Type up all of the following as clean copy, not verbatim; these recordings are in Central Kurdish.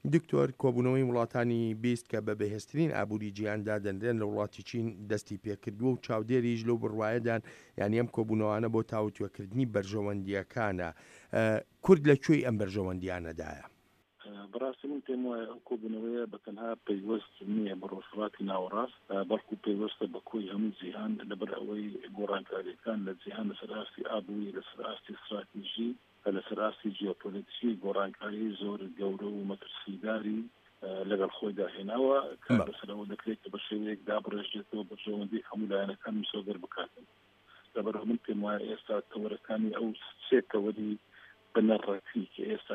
دکتۆر، کۆبوونەوەی وڵاتانی بیست کە بە بەهێزترین ئابووری جیهاندا دەنرێن لە وڵاتی چین دەستی پێکردووە و چاودێریش لەو بڕوایەدان، یعنی ئەم کۆبوونەوانە بۆ تاوتوێکردنی بەرژەوەندیەکانە. کورد لەکوێی ئەم بەرژەوەندیانەدایە؟ بەڕاستی من پێم وایە ئەو کۆبوونەوەیە بەتەنها پەیوەست نییە بە ڕۆژهەڵاتی ناوەڕاست، بەڵکو پەیوەستە بە کۆی هەموو جیهان لەبەر ئەوەی گۆڕانکاریەکان لە جیهان لەسەر ئاستی ئابووری، لەسەر ئاستی استراتیژی، لەسەر ئاستی جیۆپۆلیتیکی گۆڕانکاری زۆر گەورە و مەترسیداری لەگەڵ خۆی داهێناوە کە بەسەرەوە دەکرێت کە بە شێوەیەک دابڕێژێتەوە بەرژەوەندی هەموو لایەنەکان مسۆگەر بکاتن. لەبەرەوە من پێم وایە ئێستا تەوەرەکانی ئەو سێ تەوەری بنەڕەتی کە ئێستا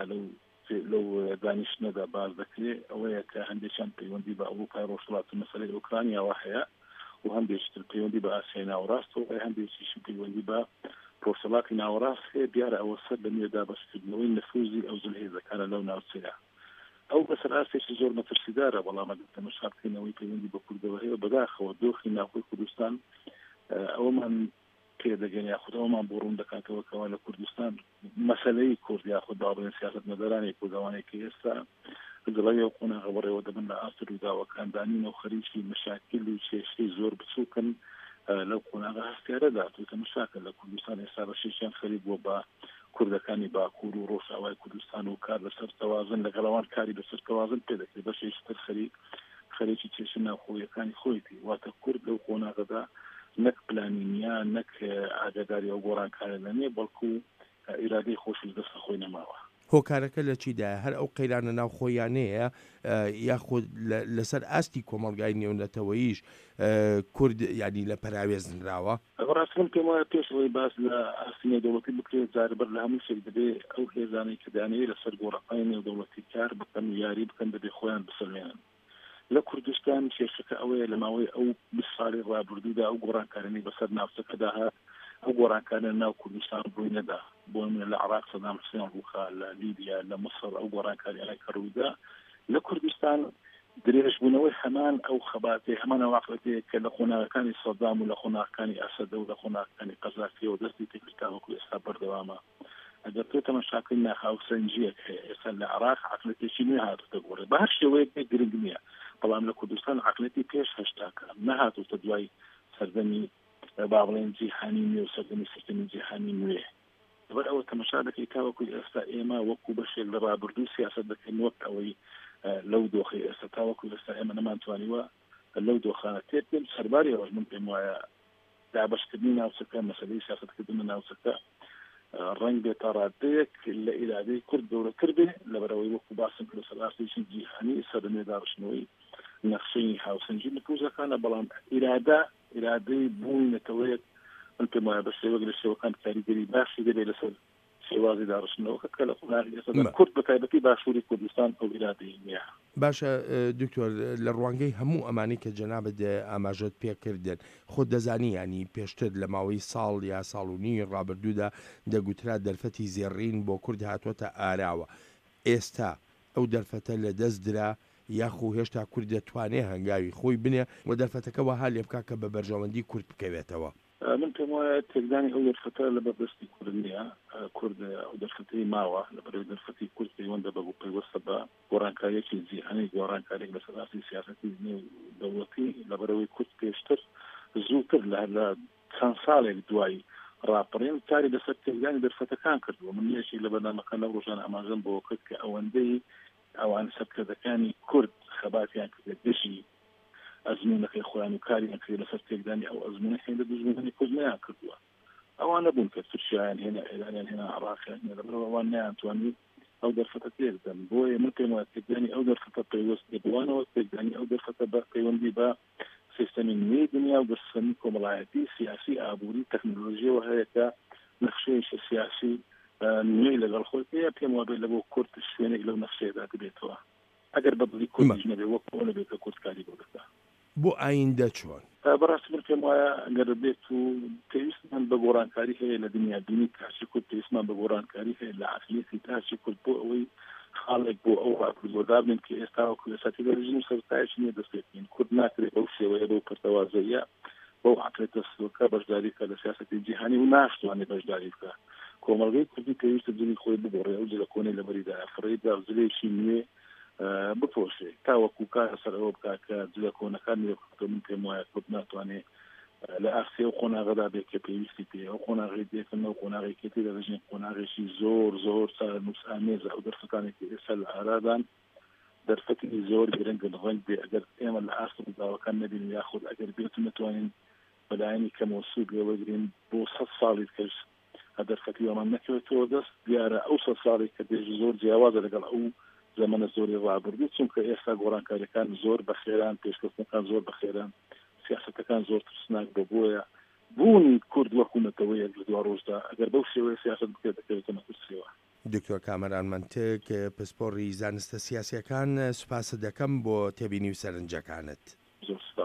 لەو دانیشتنەدا باز دەکرێت ئەوەیە کە هەندێکیان پەیوەندی بە ئەوروپای ڕۆژهەڵات و مەسەلەی ئوکرانیاوە هەیە و هەندێکتر پەیوەندی بە ئاسیای ناوەڕاستەوە، هەندێکیش پەیوەندی بە ڕۆژهەڵاتی ناوەڕاست هەیە. دیارە ئەوە سەر لە نوێ دابەشکردنەوەی نفوزی ئەو جلهێزەکانە لەو ناوچەیە. ئەو بەسەر ئاستێکی زۆر مەترسیدارە، بەڵام تەماشا بکەینەوەی پەیوەندی بە کوردەوە هەیە بەداخەوە دۆخی ناوخۆی کوردستان ئەومان پێدەگەن یاخود ئەومان بۆ ڕوون دەکاتەوە کەوا لە کوردستان مەسەلەی کورد یاخود باڵێن سیاسەتمەدارانی کوردەوانی کە ئێستا دڵی و قۆناغە بەڕێوە دەبن لە ئاستر و داوەکاندانین و خەریکی مەشاکل و کێشەی زۆر بچووکن لەو قۆناغە هەستیارەدا. تەماشاکە لە کوردستان ئێستا بەشێکیان خەریک بووە بە کوردەکانی باکوور و ڕۆژاوای کوردستان و کار لەسەر تەوازن لەگەڵەوان کاری لەسەر تەوازن پێدەکرێت. بەشێکتر خەریکی کێشە ناوخۆیەکانی خۆیتی. واتە کورد لەو قۆناغەدا نەک پلانینیا نەک ئاگاداری ئەو گۆڕانکارە لەنێ، بەڵکو ئیرادەی خۆشی دەستە خۆی نەماوە. هۆکارەکە لە چیدایە؟ هەر ئەو قەیرانە ناوخۆیانەیە یاخود لەسەر ئاستی کۆمەڵگای نێونەتەوەییش کورد ینی لە پەراوێزنراوە؟ ڕاست من پێم وایە پێشەوەی باس لە ئاستی نێودەوڵەتی بکرێت جاربەر لە هەموو شێک دەبێ ئەو هێزانەی کە دانەیە لەسەر گۆڕەپانی نێودەوڵەتی کار بکەن و یاری بکەن دەبێ خۆیان بسەلمێنن. لە کوردستان کێشەکە ئەوەیە لە ماوەی ئەو 20 ساڵی ڕابردوودا ئەو گۆڕانکارانی بەسەر ناوچەکەدا هات، ئەو گۆڕانکارە ناو کوردستان ڕووی نەدا. بۆ منە لە عێراق سەدام حوسێن ڕووخا، لە لیبیا، لە مەسر ئەو گۆڕانکاریانە کە ڕوویدا. لە کوردستان درێژبوونەوەی هەمان ئەو خەباتێ هەمان ئەو عەقڵەتەیە کە لە خۆناغەکانی سەدام و لە خۆناغەکانی ئەسەد و لە خۆناغەکانی قەزافیەوە دەستی تێکرد وەکو ئێستا بەردەوامە. ئەگەر تۆ تەماشاکەی ناخاوسەنجیەک هەیە ئێستا لە عێراق عەقڵەتێکی نوێ هاتووەتە گۆڕێ، بە هەر شێوەیەک گرنگ نییە، بەڵام لە کوردستان عەقڵەتی پێش هەشتاکە نەهاتووەتە دوای سەردەمی با بڵێن جیهانی نوێ و سەردەمی سیستەمی جیهانی نوێ. لەبەر ئەوە تەماشا دەکەی تاوەکوی ئێستا ئێمە وەکو بەشێک لە ڕابردوو سیاسەت دەکەین وەک ئەوەی لەو دۆخی ئێستا تاوەکو ئێستا ئێمە نەمانتوانیوە لەو دۆخانە تێت بێن. سەرباری ئەوەش من پێم وایە دابەشکردنی ناوچەکە مەسەلەی سیاسەتکردنی ناوچەکە ڕەنگ بێتە ڕادەیەک لە ئیرادەی کورد گەورەتر بێ، لەبەرەوەی وەکو باسم کرد لەسەر ئاستێکی جیهانی سەردەمی داڕشتنەوەی نەخشەی هاوسەنجی نفوزەکانە، بەڵام ئیرادەی بوونەتەوەیەک من پێم وایە بە شێوەک لە شێوەکان کاریگەری باشی دەبێت لەسەر شێوازی داڕشتنەوەکە کە لە قۆناغی ئێستا کورد بە تایبەتی باشووری کوردستان ئەو ئیرادەی نییە. باشە دکتۆر، لە ڕوانگەی هەموو ئەمانی کە جەنابەت ئاماژەت پێکردن، خۆت دەزانی ینی پێشتر لە ماوەی ساڵ یا ساڵ و نیوی ڕابردوودا دەگوترا دەرفەتی زێڕین بۆ کورد هاتووەتە ئاراوە. ئێستا ئەو دەرفەتە لە دەست درا یاخو هێشتا کورد دەتوانێت هەنگاوی خۆی بنێ و دەرفەتەکە وەها لێ بکا کە بە بەرژەوەندی کورد بکەوێتەوە؟ من پێم وایە تێکدانی ئەو دەرفەتە لە بەردەستی کورد نییە. کورد ئەو دەرفەتەی ماوە، لەبەرەوەی دەرفەتی کورد پەیوەندە بە پەیوەستە بە گۆڕانکاریەکی جیهانی، گۆڕانکاریێک لەسەر ئاستی سیاسەتی نێودەوڵەتی. لەبەرەوەی کورد پێشتر زووتر لە چەند ساڵێک دوای ڕاپەڕین کاری لەسەر تێکدانی دەرفەتەکان کردووە. من یەکێک لە بەرنامەکان لەو ڕۆژانە ئاماژەم بۆ کرد کە ئەوەندەی ئەوان سەرکردەکانی کورد خەباتیان کردێت دژی ئەزمونەکەی خۆیان و کاریان کرد لەسەر تێکدانی ئەو ئەزمونە هێندە دژمنی کوردیان کردووە. ئەوان نەبوون کە تورکیایان هێنا، ئێرانیان هێنا، عێراقیان هێنا، لەبەرەوە ئەوان نەیانتوانی ئەو دەرفەتە تێکدەن. بۆیە من پێم وایە تێکدانی ئەو دەرفەتە پەیوەست بوانەوە، تێکدانی ئەو دەرفەتە بە پەیوەندی بە سیستەمی نوێی دنیا و بەسەمی کۆمەڵایەتی سیاسی ئابووری تەکنۆلۆژیەوە هەیە کە نەخشەیەکی سیاسی نوێی لەگەڵ خۆی پێ پێم وابێت لە بۆ کورد شوێنێک لەو نەخشەیەدا دەبێتەوە. ئەگەر بەدڵی کوردیش نەبێ وەک ئەو نەبێت کە کورد کاری بۆ بکات. بۆ ئایندە چۆن؟ بەڕاستی من پێم وایە ئەگەر بێت و پێویستمان بە گۆڕانکاری هەیە لە دنیا بینی تاچی کورد، پێویستمان بە گۆڕانکاری هەیە لە عەقلیەتی تاچی کورد بۆ ئەوەی خاڵێک بۆ ئەو ڕاپردوەدا بن کە ئێستا وەکو لەسەتی دەرەژین و سەرتایەکی نییە دەستێتین. کورد ناکرێت بەو شێوەیە بەو پەرتەوازەیە بەو عەقلێتە سووکە بەشداری بکات لە سیاسەتی جیهانی و ناشتوانێت بەشداری بکات. کۆمەڵگەی کوردی پێویستە جلی خۆی بگۆڕێ، ئەو جلە کۆنەی لەبەریدا ئەفڕێدا زلێکی نوێ دەفرۆشێ تاوەکو کار سەرەوە بکات کە جلە کۆنەکان من پێم وایە کۆ ناتوانێت لە ئاسێ و قۆناغەدا بێت کە پێویستی پێ ئەو قۆناغی دێتنەوە قۆناغێکی دەژین قۆناغێکی زۆر نووس ئامێزە ئەو دەرفەکانێکی ئێستا لە ئارادان دەرفەتی زۆر گرنگە ڕنگ بێ ئەگەر ئێمە لە ئاست داواکان نبین یاخود ئەگەر بێت نتوانین بەلایەنی کەمەوسوب لێوەگرین بۆ 100 ساڵی کەس دەرفەتی ئەمان نەکەوێتەوە دەست دیارە ئەو 100 ساڵی کە دێژ زۆر جیاوازە لەگەڵ ئەو زەمانە زۆری ڕابردوو چونکە ئێستا گۆڕانکاریەکان زۆر بەخێران پێشکەوتنەکان زۆر بەخێران سیاستەکان زۆر ترسناک بۆیە بوونی کورد وەکوونەتەوەی یەک لە دوا ڕۆژدا ئەگەر بەو شێوەیە سیاست بکرێت دەکەوێتە مەترسیەوە. دکتۆر کامەران منتێک پسپۆڕی زانستە سیاسیەکان سوپاس دەکەم بۆ تێبینی و سەرنجەکانت. زۆر